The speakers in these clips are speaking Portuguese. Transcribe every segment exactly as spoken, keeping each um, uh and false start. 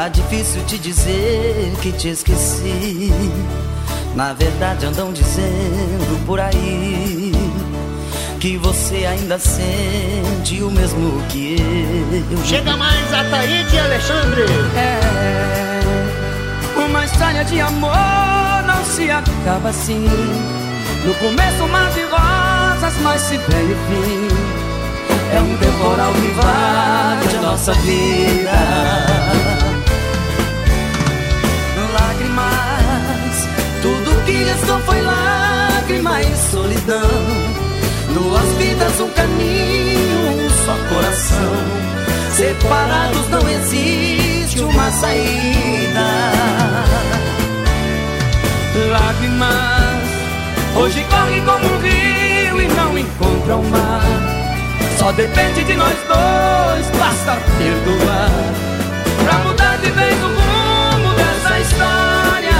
Tá difícil te dizer que te esqueci. Na verdade andam dizendo por aí que você ainda sente o mesmo que eu. Chega mais, Ataíde Alexandre. É, uma história de amor não se acaba assim. No começo mar de rosas, mas se vem o fim. É um temporal que invade a nossa vida. Lágrimas, tudo que restou foi lágrima e solidão. Duas vidas, um caminho, um só coração. Separados não existe uma saída. Lágrimas, hoje corre como um rio e não encontra o mar. Só depende de nós dois, basta perdoar pra mudar de vez o rumo dessa história.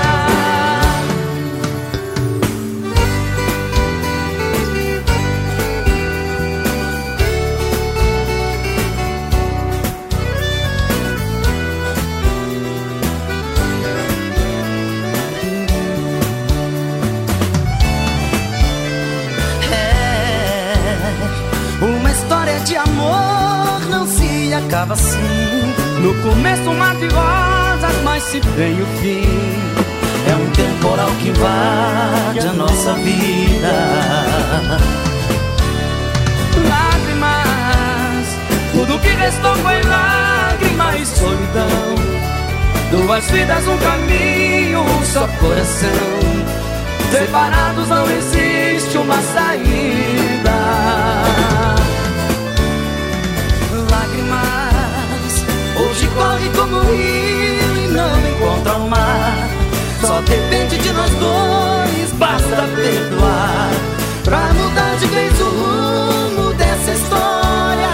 Uma história de amor não se acaba assim. No começo um mar de rosas, mas se vem o fim. É um temporal que invade a nossa vida. Lágrimas, tudo que restou foi lágrima e solidão. Duas vidas, um caminho, um só coração. Separados não existe uma saída. Lágrimas, hoje corre como um rio e não encontra o mar. Só depende de nós dois, basta perdoar pra mudar de vez o rumo dessa história.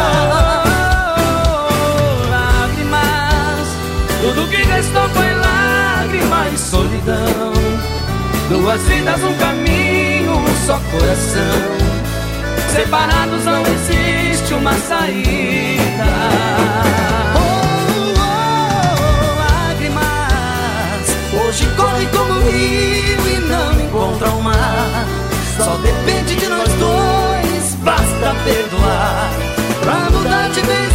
Oh, oh, oh, lágrimas, tudo que restou foi lágrima e solidão. Duas vidas, um caminho, um só coração. Separados não existe uma saída. Oh, oh, lágrimas, hoje corre como um rio e não encontra o mar. Só depende de nós dois, basta perdoar pra mudar de vez